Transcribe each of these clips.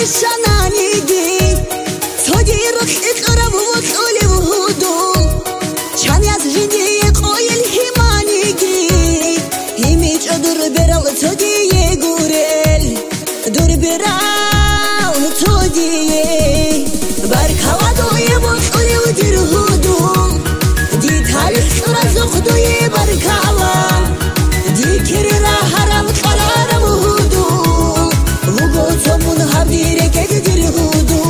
شنانیگی تودی روح اقرب و طول وهدو چانی از جدی قایل همانیگی همیچ دور برال تودی گورل دور برال تودی برکوا دوی بطول و دیر هدو دی تاریخ رزق دوی برکوا دی کری را حرم قرارم هدو وگو تمون حبیره که دیر هدو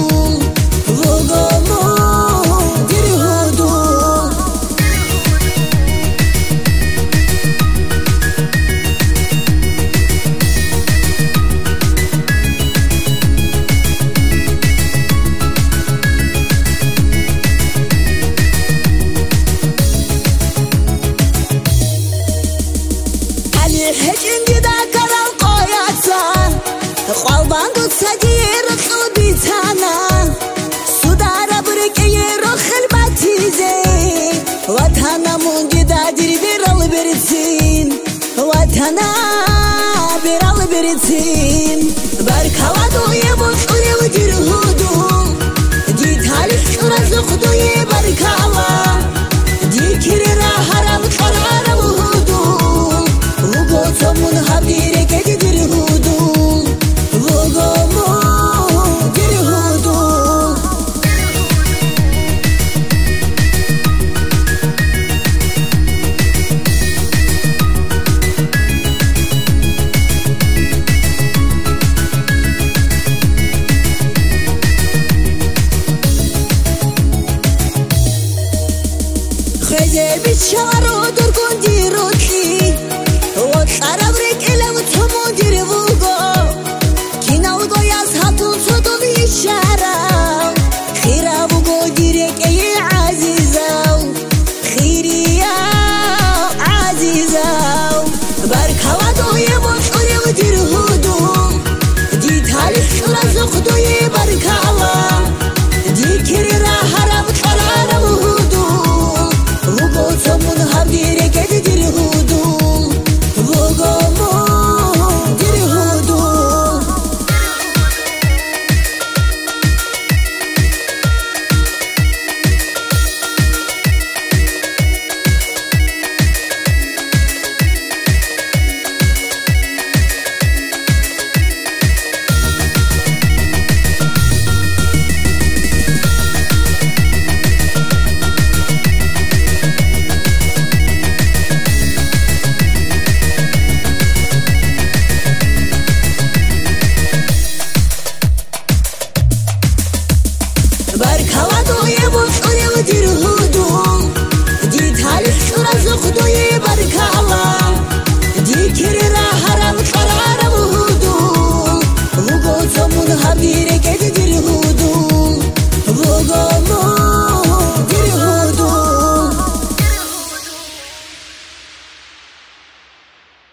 هجندي ذاك القياسة قلبان قد صدير قلبيتانا سودارا بركي روح الباتيزي واتانا من جدادر برال برسين واتانا برال برسين بركوا دوي بطولي ودير هدو دي تاريخ رزق دوي بركوا دي كري را حرام قرارم هدو تمون حبیره که دیر هدو وگامو دیر هدو خیلی بیچاره